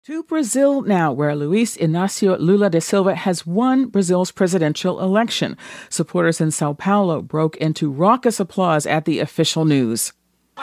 To Brazil now, where Luiz Inácio Lula da Silva has won Brazil's presidential election. Supporters in Sao Paulo broke into raucous applause at the official news.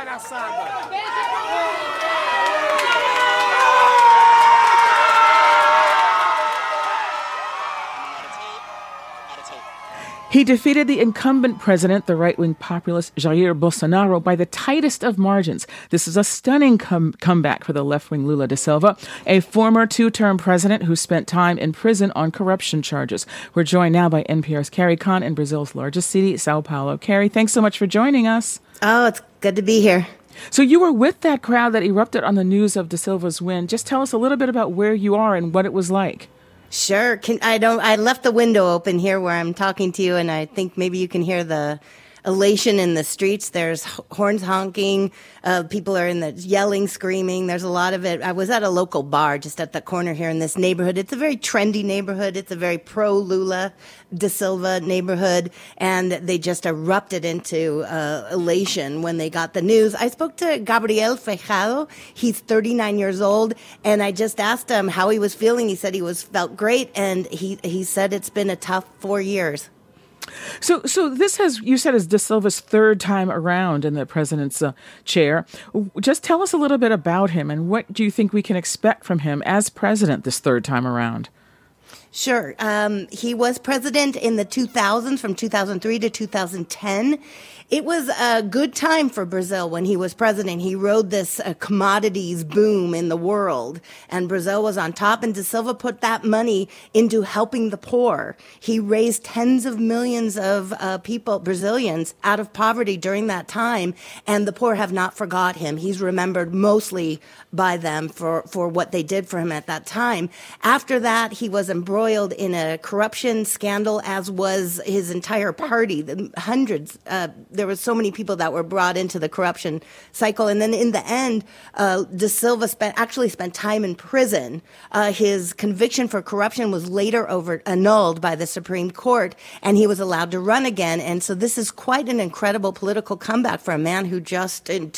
He defeated the incumbent president, the right-wing populist Jair Bolsonaro, by the tightest of margins. This is a stunning comeback for the left-wing Lula da Silva, a former two-term president who spent time in prison on corruption charges. We're joined now by NPR's Carrie Kahn in Brazil's largest city, Sao Paulo. Carrie, thanks so much for joining us. Oh, it's good to be here. So you were with that crowd that erupted on the news of da Silva's win. Just tell us a little bit about where you are and what it was like. Sure. I left the window open here where I'm talking to you, and I think maybe you can hear the elation in the streets. There's horns honking. People are in the yelling, screaming. There's a lot of it. I was at a local bar just at the corner here in this neighborhood. It's a very trendy neighborhood. It's a very pro-Lula da Silva neighborhood, and they just erupted into elation when they got the news. I spoke to Gabriel Fejado. He's 39 years old, and I just asked him how he was feeling. He said felt great, and he said it's been a tough 4 years. So this you said, is da Silva's third time around in the president's chair. Just tell us a little bit about him, and what do you think we can expect from him as president this third time around? Sure. He was president in the 2000s, from 2003 to 2010. It was a good time for Brazil when he was president. He rode this commodities boom in the world, and Brazil was on top, and da Silva put that money into helping the poor. He raised tens of millions of Brazilians, out of poverty during that time, and the poor have not forgot him. He's remembered mostly by them for what they did for him at that time. After that, he was embroiled in a corruption scandal, as was his entire party. Hundreds, there were so many people that were brought into the corruption cycle. And then in the end, da Silva spent time in prison. His conviction for corruption was later annulled by the Supreme Court, and he was allowed to run again. And so this is quite an incredible political comeback for a man who just in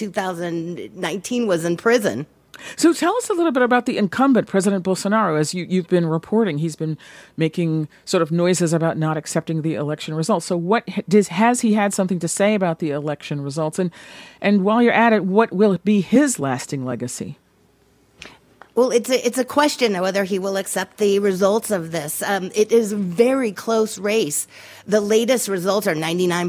2019 was in prison. So tell us a little bit about the incumbent, President Bolsonaro. As you've been reporting, he's been making sort of noises about not accepting the election results. So has he had something to say about the election results? And while you're at it, what will be his lasting legacy? Well, it's a question whether he will accept the results of this. It is a very close race. The latest results are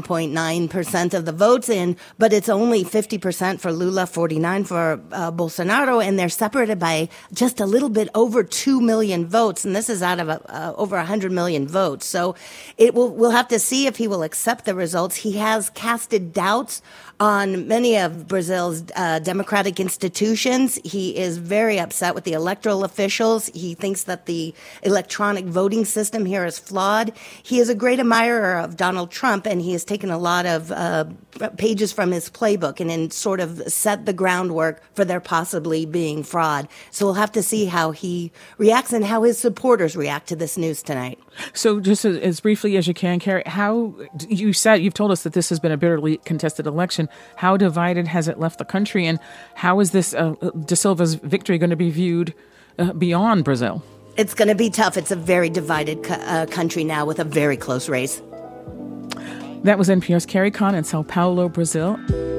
99.9% of the votes in, but it's only 50% for Lula, 49% for Bolsonaro, and they're separated by just a little bit over 2 million votes, and this is out of over 100 million votes. So we'll have to see if he will accept the results. He has casted doubts on many of Brazil's democratic institutions. He is very upset with the electoral officials. He thinks that the electronic voting system here is flawed. He is a great admirer of Donald Trump, and he has taken a lot of pages from his playbook and sort of set the groundwork for there possibly being fraud. So we'll have to see how he reacts and how his supporters react to this news tonight. So just as briefly as you can, Carrie, you've told us that this has been a bitterly contested election. How divided has it left the country, and how is this da Silva's victory going to be viewed beyond Brazil? It's going to be tough. It's a very divided country now with a very close race. That was NPR's Carrie Kahn in Sao Paulo, Brazil.